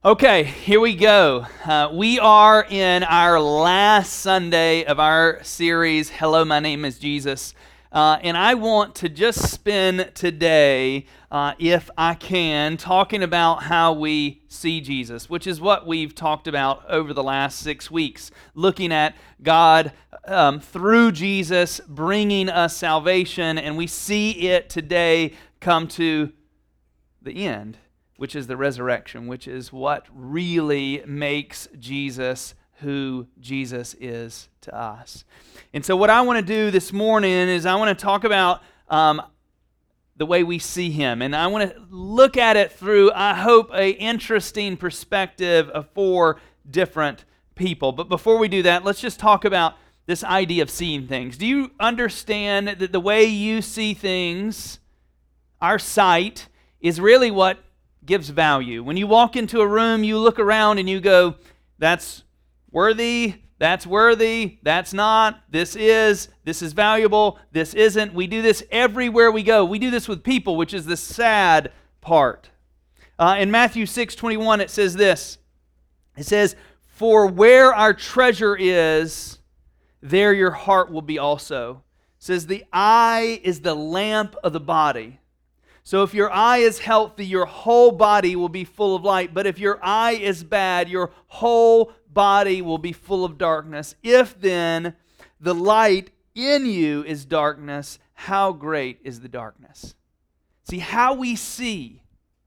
Okay, here we go. We are in our last Sunday of our series, Hello, My Name is Jesus. And I want to just spend today, if I can, talking about how we see Jesus, which is what we've talked about over the last 6 weeks, looking at God through Jesus bringing us salvation, and we see it today come to the end, which is the resurrection, which is what really makes Jesus who Jesus is to us. And so what I want to do this morning is I want to talk about the way we see Him. And I want to look at it through, I hope, an interesting perspective of 4 different people. But before we do that, let's just talk about this idea of seeing things. Do you understand that the way you see things, our sight, is really what gives value? When you walk into a room, you look around and you go, that's worthy, that's not, this is valuable, this isn't. We do this everywhere we go. We do this with people, which is the sad part. In Matthew 6:21, it says this. It says, "For where our treasure is, there your heart will be also." It says, "The eye is the lamp of the body. So if your eye is healthy, your whole body will be full of light. But if your eye is bad, your whole body will be full of darkness. If then the light in you is darkness, how great is the darkness?" See, how we see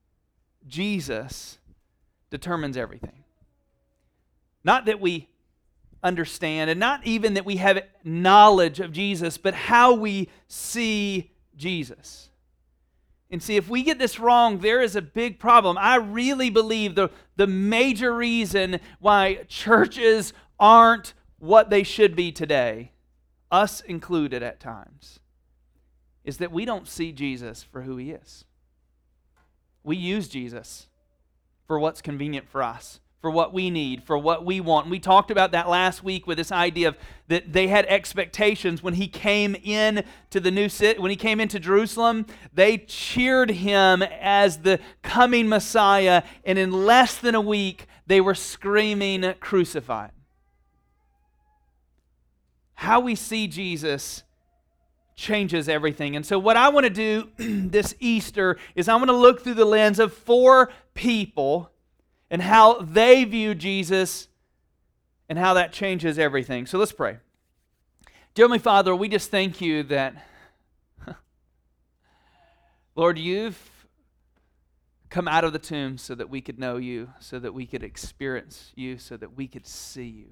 Jesus determines everything. Not that we understand, and not even that we have knowledge of Jesus, but how we see Jesus. And see, if we get this wrong, there is a big problem. I really believe the major reason why churches aren't what they should be today, us included at times, is that we don't see Jesus for who He is. We use Jesus for what's convenient for us, for what we need, for what we want. And we talked about that last week with this idea of that they had expectations when He came in to the new city, when He came into Jerusalem. They cheered Him as the coming Messiah, and in less than a week, they were screaming, "Crucify." How we see Jesus changes everything. And so what I want to do this Easter is I want to look through the lens of 4 people and how they view Jesus and how that changes everything. So let's pray. Dear Heavenly Father, we just thank You that, Lord, You've come out of the tomb so that we could know You, so that we could experience You, so that we could see You.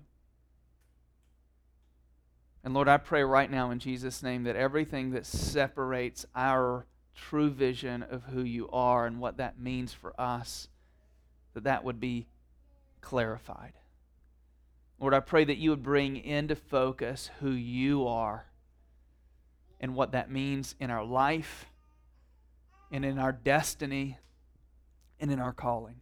And Lord, I pray right now in Jesus' name that everything that separates our true vision of who You are and what that means for us, that would be clarified. Lord, I pray that You would bring into focus who You are and what that means in our life and in our destiny and in our calling.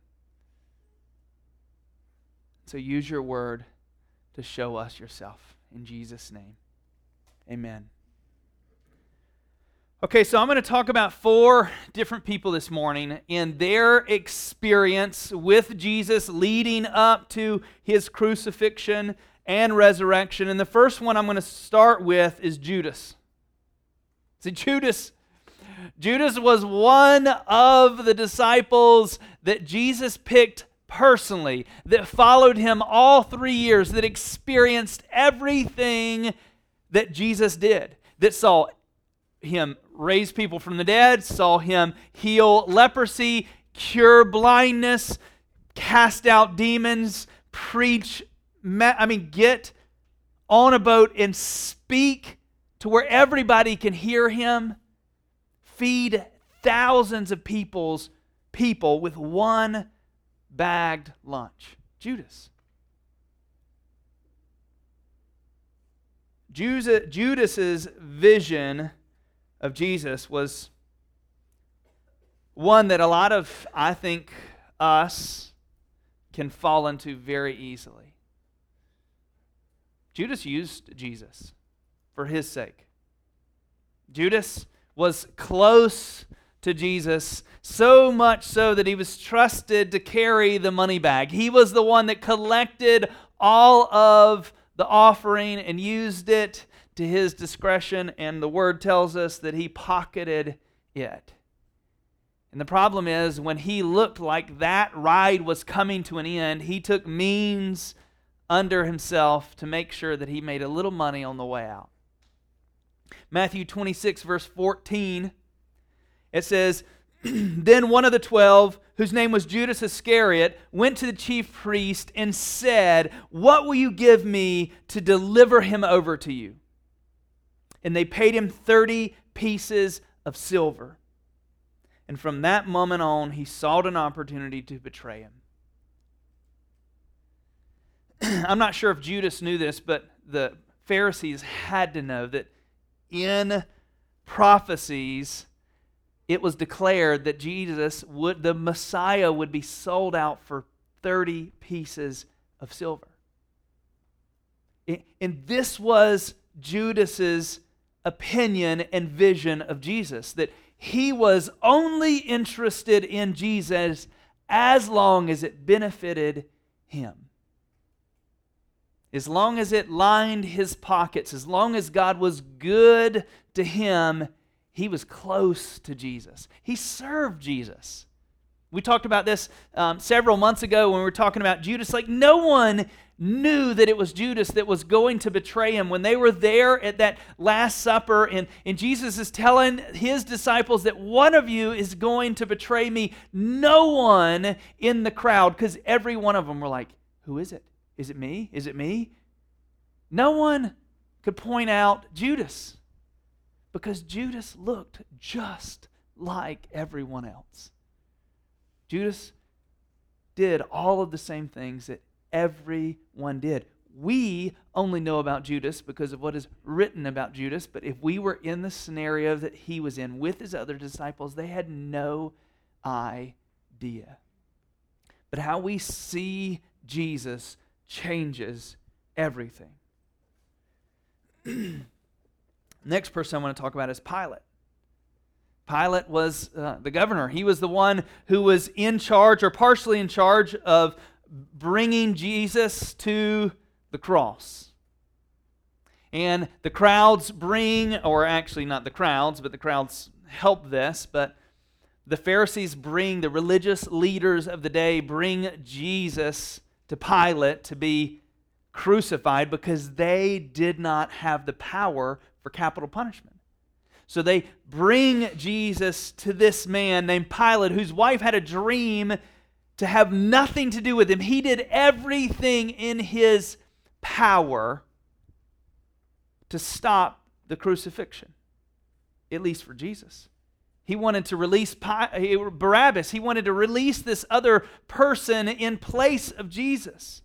So use Your word to show us Yourself. In Jesus' name, amen. Okay, so I'm going to talk about 4 different people this morning and their experience with Jesus leading up to His crucifixion and resurrection. And the first one I'm going to start with is Judas. See, Judas was one of the disciples that Jesus picked personally, that followed Him all 3 years, that experienced everything that Jesus did, that saw Him raise people from the dead, saw Him heal leprosy, cure blindness, cast out demons, preach, get on a boat and speak to where everybody can hear Him, feed thousands of people with one bagged lunch. Judas's vision of Jesus was one that a lot of, I think, us can fall into very easily. Judas used Jesus for his sake. Judas was close to Jesus, so much so that he was trusted to carry the money bag. He was the one that collected all of the offering and used it to his discretion, and the word tells us that he pocketed it. And the problem is, when he looked like that ride was coming to an end, he took means under himself to make sure that he made a little money on the way out. Matthew 26, verse 14, it says, Then one of the 12, whose name was Judas Iscariot, went to the chief priest and said, What will you give me to deliver him over to you? And they paid him 30 pieces of silver. And from that moment on, he sought an opportunity to betray him. I'm not sure if Judas knew this, but the Pharisees had to know that in prophecies, it was declared that the Messiah would be sold out for 30 pieces of silver. And this was Judas's opinion and vision of Jesus, that he was only interested in Jesus as long as it benefited him. As long as it lined his pockets, as long as God was good to him, he was close to Jesus. He served Jesus. We talked about this several months ago when we were talking about Judas. Like, no one knew that it was Judas that was going to betray him. When they were there at that Last Supper, and Jesus is telling his disciples that one of you is going to betray me, no one in the crowd, because every one of them were like, who is it? Is it me? Is it me? No one could point out Judas, because Judas looked just like everyone else. Judas did all of the same things that everyone did. We only know about Judas because of what is written about Judas, but if we were in the scenario that he was in with his other disciples, they had no idea. But how we see Jesus changes everything. Next person I want to talk about is Pilate. Pilate was the governor. He was the one who was in charge, or partially in charge, of bringing Jesus to the cross. And the crowds bring, or actually not the crowds, but the crowds help this, but the Pharisees bring, the religious leaders of the day bring Jesus to Pilate to be crucified because they did not have the power for capital punishment. So they bring Jesus to this man named Pilate, whose wife had a dream to have nothing to do with him. He did everything in his power to stop the crucifixion, at least for Jesus. He wanted to release Barabbas. He wanted to release this other person in place of Jesus.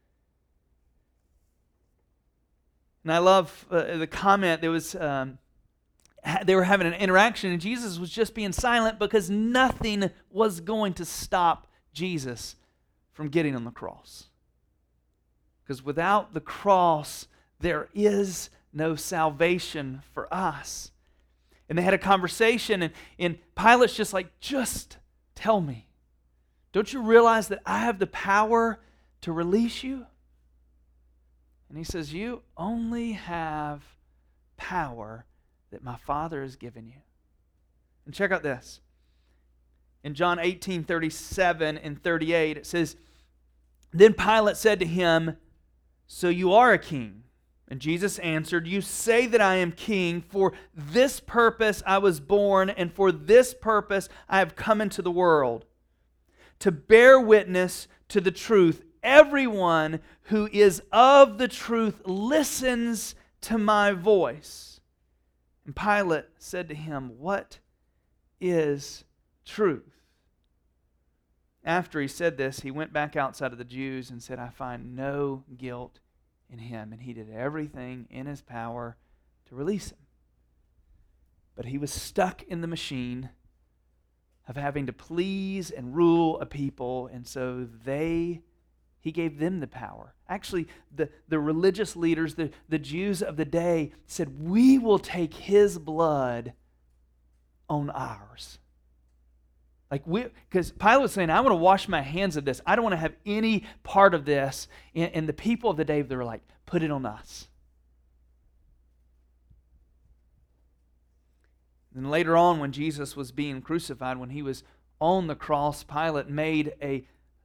And I love the comment. There was they were having an interaction, and Jesus was just being silent because nothing was going to stop Jesus from getting on the cross. Because without the cross, there is no salvation for us. And they had a conversation, and Pilate's just like, just tell me. Don't you realize that I have the power to release you? And he says, you only have power that my Father has given you. And check out this. In John 18:37 and 38, it says, Then Pilate said to him, So you are a king? And Jesus answered, You say that I am king. For this purpose I was born, and for this purpose I have come into the world, to bear witness to the truth. Everyone who is of the truth listens to my voice. And Pilate said to him, What is truth? After he said this, he went back outside of the Jews and said, I find no guilt in him. And he did everything in his power to release him. But he was stuck in the machine of having to please and rule a people, and so he gave them the power. Actually, the religious leaders, the Jews of the day said, we will take his blood on ours. Because Pilate was saying, I want to wash my hands of this. I don't want to have any part of this. And the people of the day, they were like, put it on us. And later on, when Jesus was being crucified, when he was on the cross, Pilate made a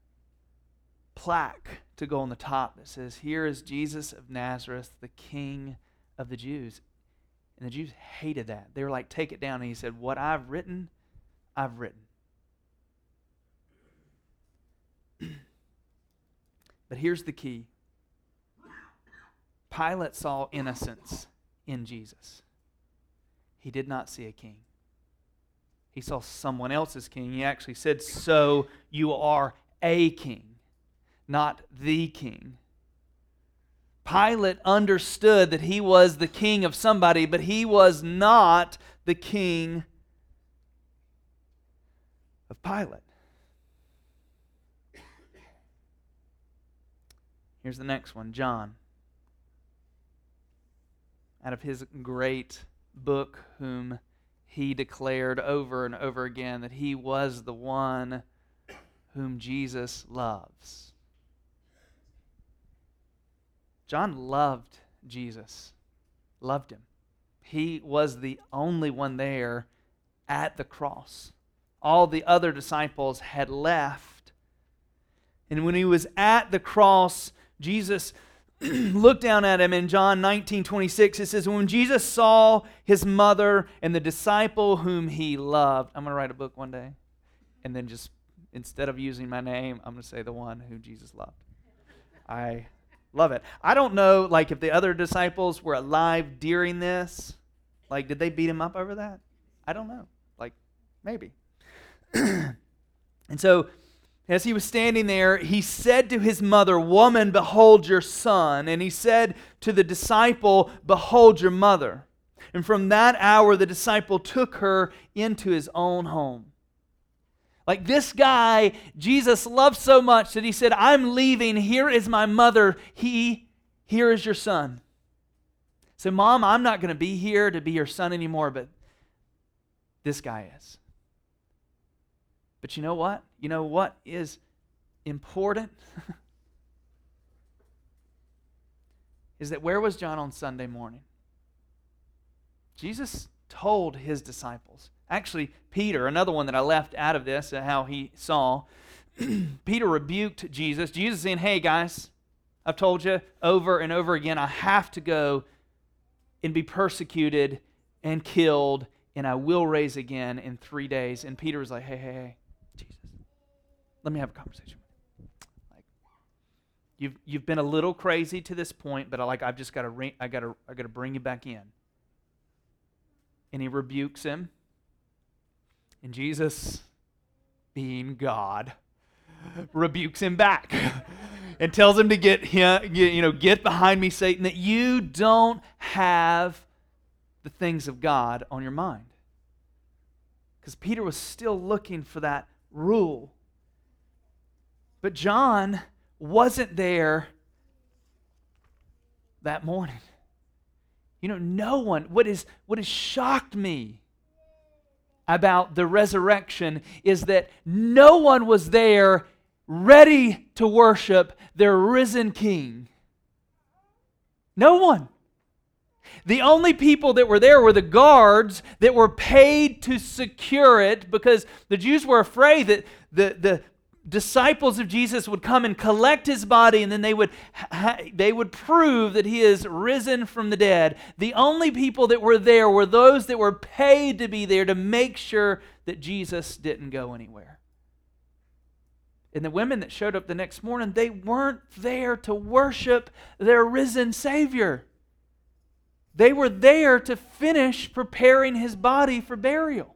plaque to go on the top that says, "Here is Jesus of Nazareth, the King of the Jews." And the Jews hated that. They were like, take it down. And he said, what I've written, I've written. But here's the key. Pilate saw innocence in Jesus. He did not see a king. He saw someone else's king. He actually said, so you are a king, not the king. Pilate understood that he was the king of somebody, but he was not the king of Pilate. Here's the next one, John. Out of his great book, whom he declared over and over again that he was the one whom Jesus loves. John loved Jesus, loved him. He was the only one there at the cross. All the other disciples had left. And when he was at the cross, Jesus looked down at him in John 19:26. It says, when Jesus saw his mother and the disciple whom he loved. I'm going to write a book one day. And then just, instead of using my name, I'm going to say the one who Jesus loved. I love it. I don't know, if the other disciples were alive during this. Did they beat him up over that? I don't know. Maybe. And so, as he was standing there, he said to his mother, woman, behold your son. And he said to the disciple, behold your mother. And from that hour, the disciple took her into his own home. This guy, Jesus loved so much that he said, I'm leaving. Here is my mother. Here is your son. So, Mom, I'm not going to be here to be your son anymore, but this guy is. But you know what? You know what is important? Is that where was John on Sunday morning? Jesus told his disciples. Actually, Peter, another one that I left out of this, how he saw, Peter rebuked Jesus. Jesus saying, hey guys, I've told you over and over again, I have to go and be persecuted and killed, and I will rise again in 3 days. And Peter was like, hey, Jesus, let me have a conversation with you. You've been a little crazy to this point, but I've just got to I got to bring you back in. And he rebukes him. And Jesus, being God, rebukes him back and tells him to get behind me, Satan, that you don't have the things of God on your mind. Because Peter was still looking for that rule. But John wasn't there that morning. No one, what has shocked me about the resurrection is that no one was there ready to worship their risen King. No one. The only people that were there were the guards that were paid to secure it, because the Jews were afraid that the disciples of Jesus would come and collect his body, and then they would prove that he is risen from the dead. The only people that were there were those that were paid to be there to make sure that Jesus didn't go anywhere. And the women that showed up the next morning, they weren't there to worship their risen Savior. They were there to finish preparing his body for burial.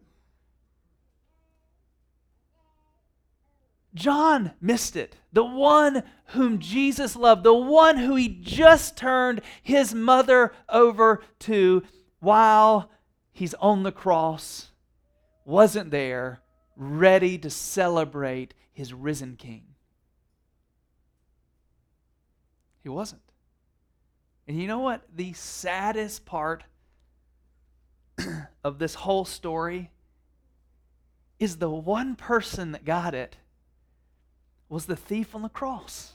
John missed it. The one whom Jesus loved, the one who he just turned his mother over to while he's on the cross, wasn't there ready to celebrate his risen King. He wasn't. And you know what? The saddest part of this whole story is the one person that got it was the thief on the cross.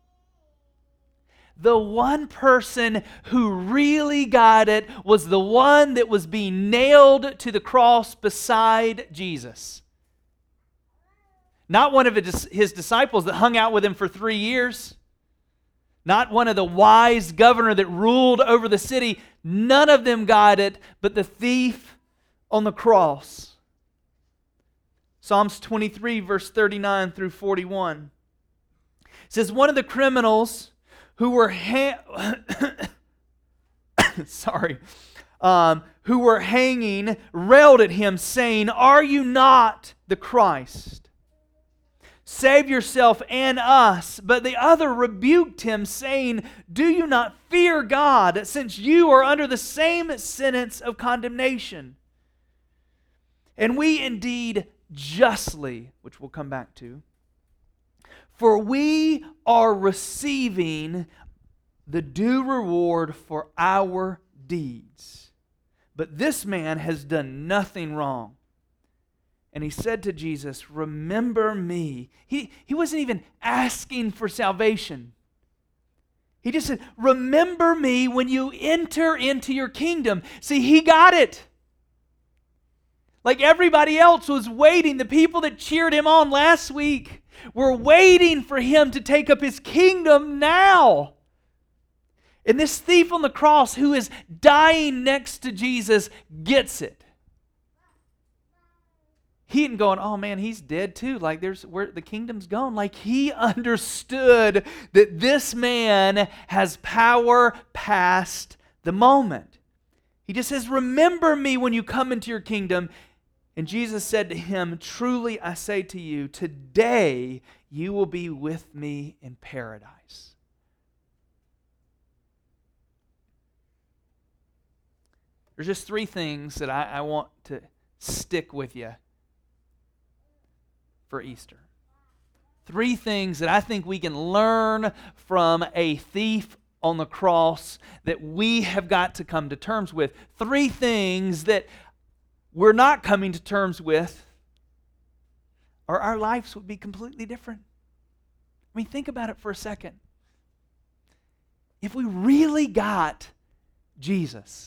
The one person who really got it was the one that was being nailed to the cross beside Jesus. Not one of his disciples that hung out with him for 3 years. Not one of the wise governor that ruled over the city. None of them got it, but the thief on the cross. Psalms 23, verse 39 through 41. It says, one of the criminals who were who were hanging railed at him, saying, "Are you not the Christ? Save yourself and us." But the other rebuked him, saying, "Do you not fear God, since you are under the same sentence of condemnation? And we indeed justly," which we'll come back to, "for we are receiving the due reward for our deeds. But this man has done nothing wrong." And he said to Jesus, "Remember me." He wasn't even asking for salvation. He just said, "Remember me when you enter into your kingdom." See, he got it. Like everybody else was waiting. The people that cheered him on last week were waiting for him to take up his kingdom now. And this thief on the cross who is dying next to Jesus gets it. He ain't going, "Oh man, he's dead too. Like where the kingdom's gone." Like he understood that this man has power past the moment. He just says, "Remember me when you come into your kingdom." And Jesus said to him, "Truly I say to you, today you will be with me in paradise." There's just 3 things that I want to stick with you for Easter. 3 things that I think we can learn from a thief on the cross that we have got to come to terms with. 3 things that we're not coming to terms with, or our lives would be completely different. I mean, think about it for a second. If we really got Jesus,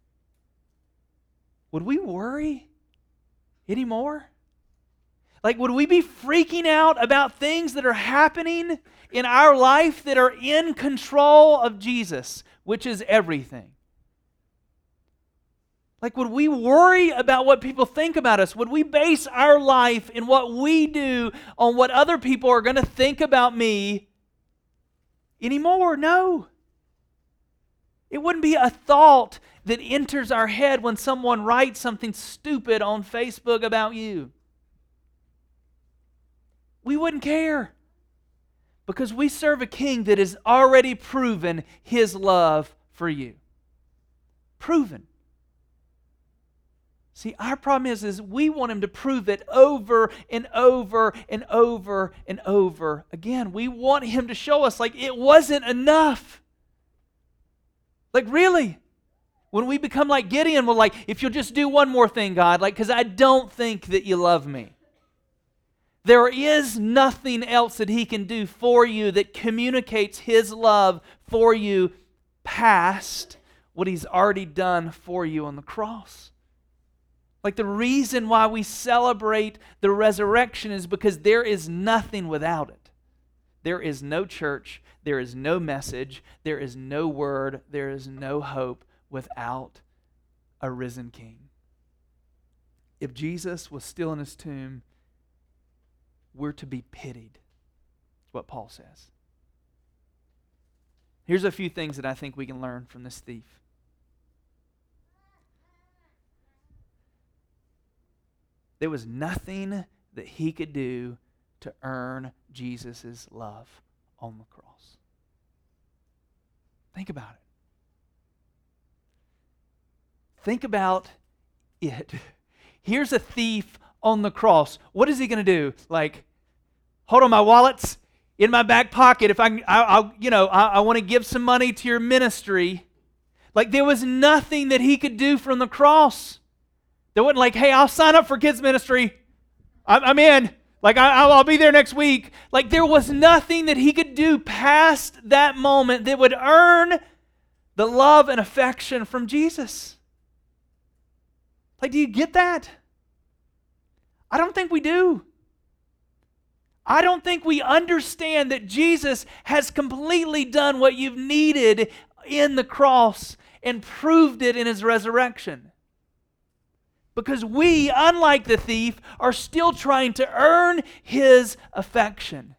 would we worry anymore? Like, would we be freaking out about things that are happening in our life that are in control of Jesus, which is everything? Like, would we worry about what people think about us? Would we base our life and what we do on what other people are going to think about me anymore? No. It wouldn't be a thought that enters our head when someone writes something stupid on Facebook about you. We wouldn't care because we serve a king that has already proven his love for you. Proven. See, our problem is we want him to prove it over and over and over and over again. We want him to show us like it wasn't enough. Like really. When we become like Gideon, we're like, "If you'll just do one more thing, God, like, because I don't think that you love me." There is nothing else that he can do for you that communicates his love for you past what he's already done for you on the cross. Like the reason why we celebrate the resurrection is because there is nothing without it. There is no church, there is no message, there is no word, there is no hope without a risen King. If Jesus was still in his tomb, we're to be pitied. That's what Paul says. Here's a few things that I think we can learn from this thief. There was nothing that he could do to earn Jesus' love on the cross. Think about it. Think about it. Here's a thief on the cross. What is he going to do? Like, hold on, my wallet's in my back pocket. If I want to give some money to your ministry. Like, there was nothing that he could do from the cross. They wasn't like, "Hey, I'll sign up for kids ministry." I'm in. Like, I'll be there next week. Like, there was nothing that he could do past that moment that would earn the love and affection from Jesus. Like, do you get that? I don't think we do. I don't think we understand that Jesus has completely done what you've needed in the cross and proved it in his resurrection. Because we, unlike the thief, are still trying to earn his affection.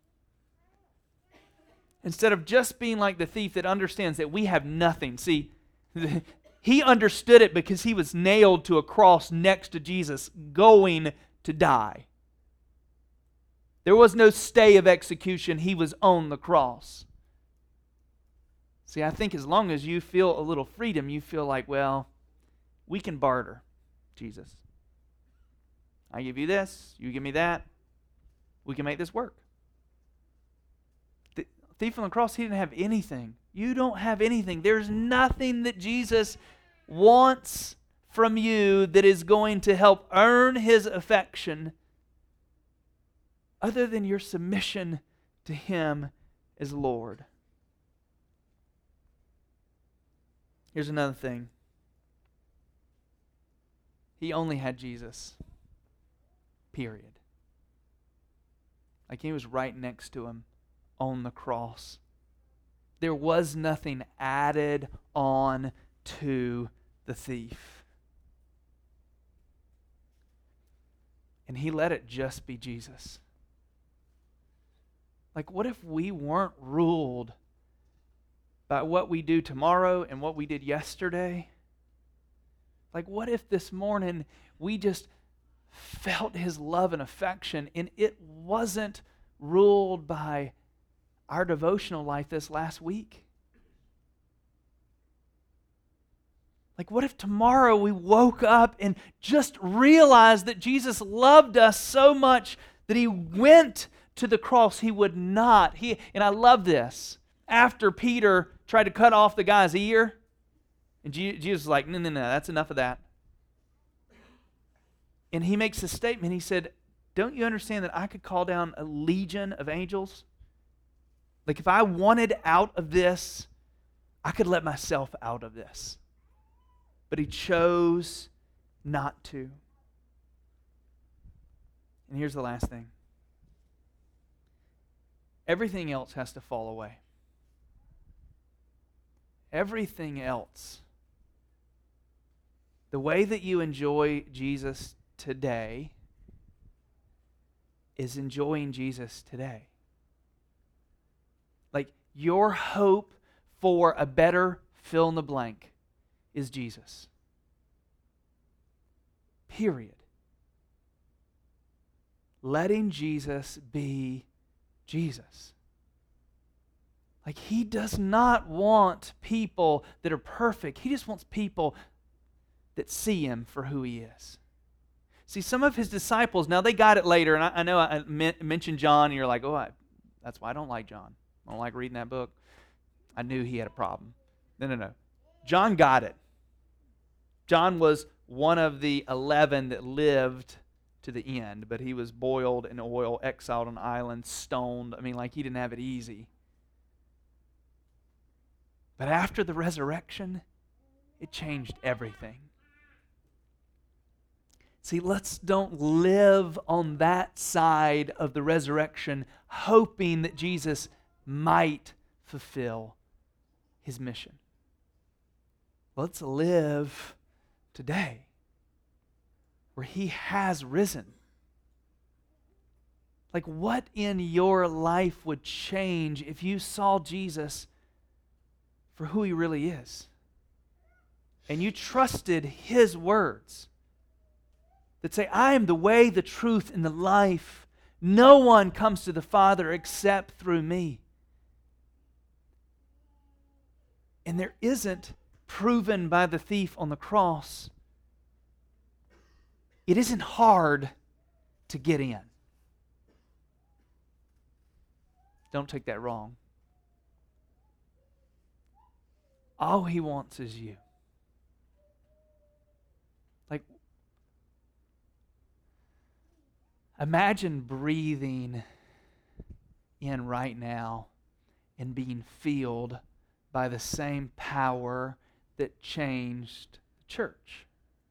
Instead of just being like the thief that understands that we have nothing. See, he understood it because he was nailed to a cross next to Jesus, going to die. There was no stay of execution. He was on the cross. See, I think as long as you feel a little freedom, you feel like, well, we can barter, Jesus. I give you this, you give me that. We can make this work. The thief on the cross, he didn't have anything. You don't have anything. There's nothing that Jesus wants from you that is going to help earn his affection other than your submission to him as Lord. Here's another thing. He only had Jesus. Period. Like he was right next to him on the cross. There was nothing added on to the thief. And he let it just be Jesus. Like, what if we weren't ruled by what we do tomorrow and what we did yesterday? Like, what if this morning we just felt his love and affection and it wasn't ruled by our devotional life this last week? Like, what if tomorrow we woke up and just realized that Jesus loved us so much that he went to the cross? He would not. And I love this. After Peter tried to cut off the guy's ear, and Jesus was like, no, that's enough of that. And he makes a statement. He said, don't you understand that I could call down a legion of angels? Like if I wanted out of this, I could let myself out of this. But he chose not to. And here's the last thing. Everything else has to fall away. Everything else. The way that you enjoy Jesus today is enjoying Jesus today. Like your hope for a better fill in the blank is Jesus. Period. Letting Jesus be Jesus. Like he does not want people that are perfect. He just wants people that see him for who he is. See, some of his disciples, now they got it later, and I know I mentioned John, and you're like, that's why I don't like John. I don't like reading that book. I knew he had a problem. No. John got it. John was one of the 11 that lived to the end, but he was boiled in oil, exiled on an island, stoned. I mean, like he didn't have it easy. But after the resurrection, it changed everything. See, let's don't live on that side of the resurrection hoping that Jesus might fulfill his mission. Let's live today where he has risen. Like what in your life would change if you saw Jesus for who he really is and you trusted his words that say, I am the way, the truth, and the life. No one comes to the Father except through me. And there isn't, proven by the thief on the cross, it isn't hard to get in. Don't take that wrong. All he wants is you. Like, Imagine breathing in right now and being filled by the same power that changed the church.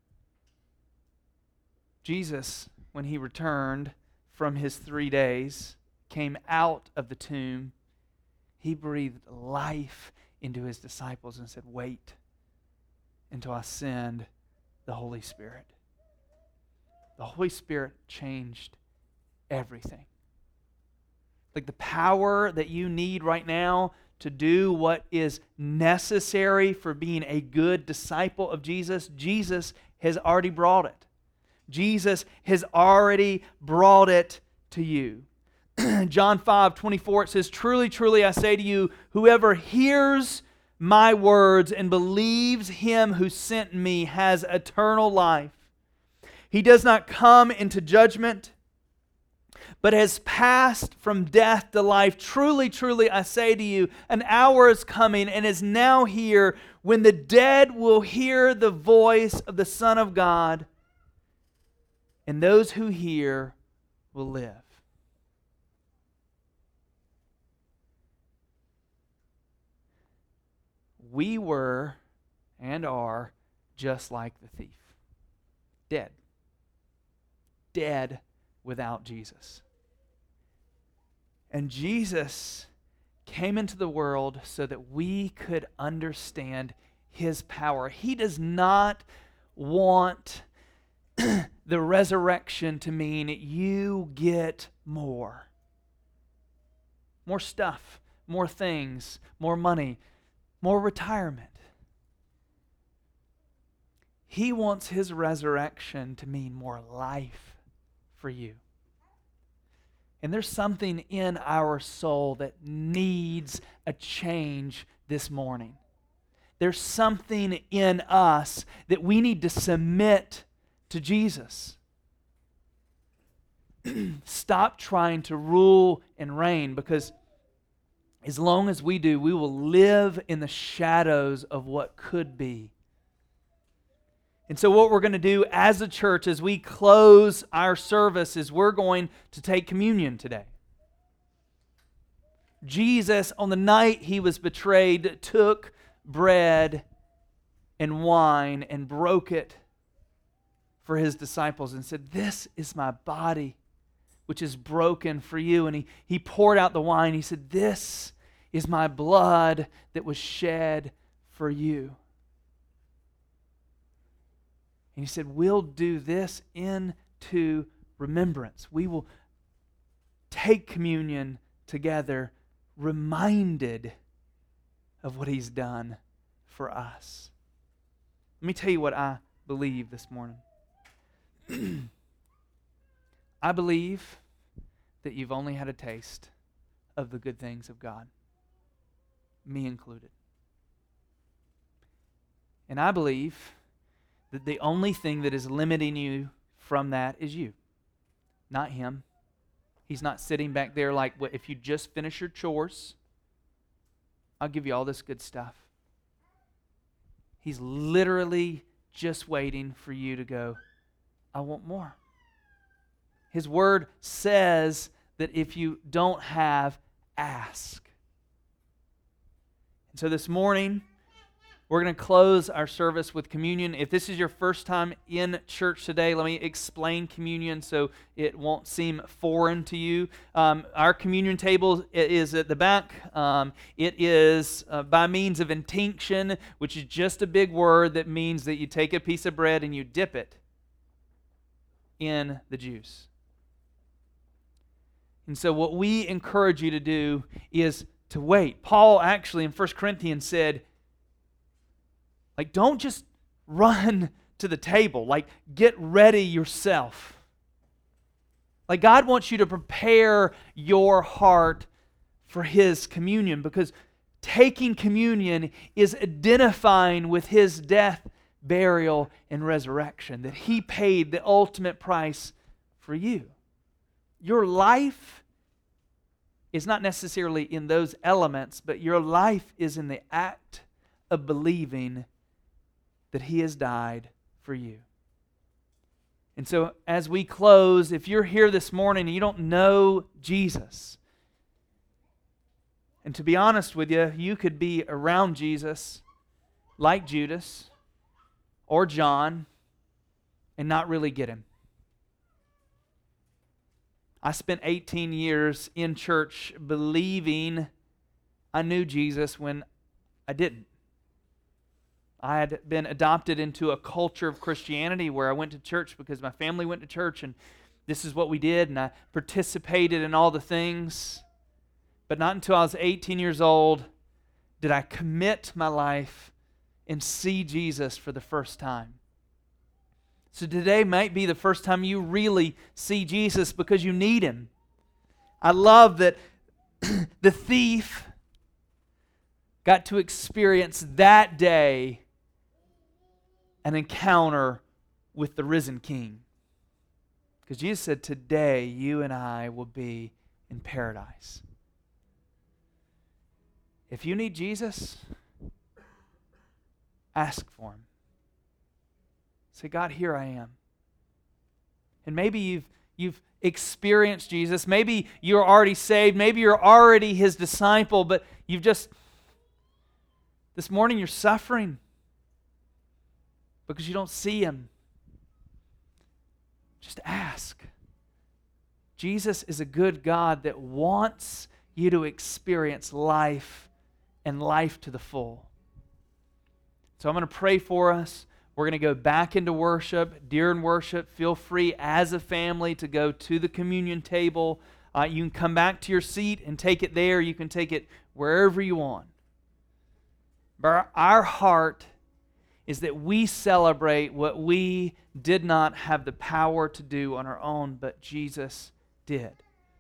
Jesus, when he returned from his 3 days, came out of the tomb, he breathed life into his disciples and said, "Wait until I send the Holy Spirit." The Holy Spirit changed everything. Like the power that you need right now to do what is necessary for being a good disciple of Jesus, Jesus has already brought it. Jesus has already brought it to you. John 5:24, it says, "Truly, truly, I say to you, whoever hears my words and believes him who sent me has eternal life. He does not come into judgment, but has passed from death to life. Truly, truly, I say to you, an hour is coming and is now here when the dead will hear the voice of the Son of God, and those who hear will live." We were and are just like the thief. Dead. Dead without Jesus. And Jesus came into the world so that we could understand His power. He does not want the resurrection to mean you get more. More stuff, more things, more money, more retirement. He wants His resurrection to mean more life for you. And there's something in our soul that needs a change this morning. There's something in us that we need to submit to Jesus. Stop trying to rule and reign, because as long as we do, we will live in the shadows of what could be. And so what we're going to do as a church as we close our service is we're going to take communion today. Jesus, on the night He was betrayed, took bread and wine and broke it for His disciples and said, "This is my body, which is broken for you." And he poured out the wine. He said, "This is my blood that was shed for you." And He said, "We'll do this into remembrance." We will take communion together, reminded of what He's done for us. Let me tell you what I believe this morning. I believe that you've only had a taste of the good things of God, me included. And I believe that the only thing that is limiting you from that is you, not Him. He's not sitting back there like, well, if you just finish your chores, I'll give you all this good stuff. He's literally just waiting for you to go, "I want more." His Word says that if you don't have, ask. And so this morning, we're going to close our service with communion. If this is your first time in church today, let me explain communion so it won't seem foreign to you. Our communion table is at the back. It is by means of intinction, which is just a big word that means that you take a piece of bread and you dip it in the juice. And so what we encourage you to do is to wait. Paul actually in 1 Corinthians said, don't just run to the table. Get ready yourself. God wants you to prepare your heart for His communion, because taking communion is identifying with His death, burial, and resurrection, that He paid the ultimate price for you. Your life is not necessarily in those elements, but your life is in the act of believing that He has died for you. And so as we close, if you're here this morning and you don't know Jesus, and to be honest with you, you could be around Jesus like Judas or John and not really get Him. I spent 18 years in church believing I knew Jesus when I didn't. I had been adopted into a culture of Christianity where I went to church because my family went to church and this is what we did, and I participated in all the things. But not until I was 18 years old did I commit my life and see Jesus for the first time. So today might be the first time you really see Jesus because you need Him. I love that the thief got to experience that day an encounter with the risen King. Because Jesus said, today you and I will be in paradise. If you need Jesus, ask for Him. Say, God, here I am. And maybe you've experienced Jesus. Maybe you're already saved. Maybe you're already His disciple, but this morning you're suffering because you don't see Him. Just ask. Jesus is a good God that wants you to experience life and life to the full. So I'm going to pray for us. We're going to go back into worship. During worship, feel free as a family to go to the communion table. You can come back to your seat and take it there. You can take it wherever you want. But our heart is that we celebrate what we did not have the power to do on our own, but Jesus did.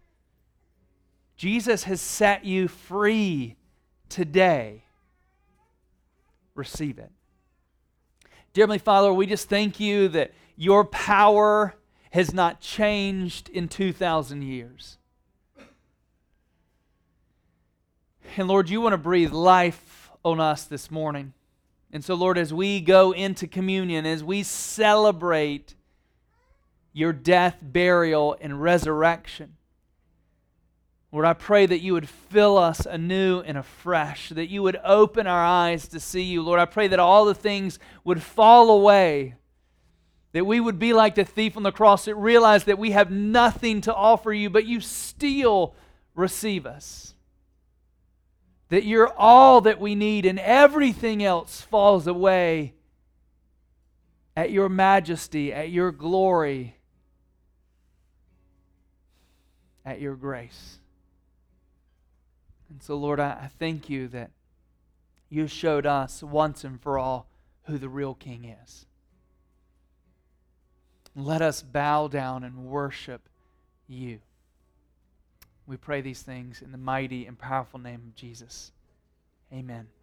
Jesus has set you free today. Receive it. Dear Heavenly Father, we just thank You that Your power has not changed in 2,000 years. And Lord, You want to breathe life on us this morning. And so, Lord, as we go into communion, as we celebrate Your death, burial, and resurrection, Lord, I pray that You would fill us anew and afresh, that You would open our eyes to see You. Lord, I pray that all the things would fall away, that we would be like the thief on the cross that realized that we have nothing to offer You, but You still receive us. That You're all that we need and everything else falls away at Your majesty, at Your glory, at Your grace. And so, Lord, I thank You that You showed us once and for all who the real King is. Let us bow down and worship You. We pray these things in the mighty and powerful name of Jesus. Amen.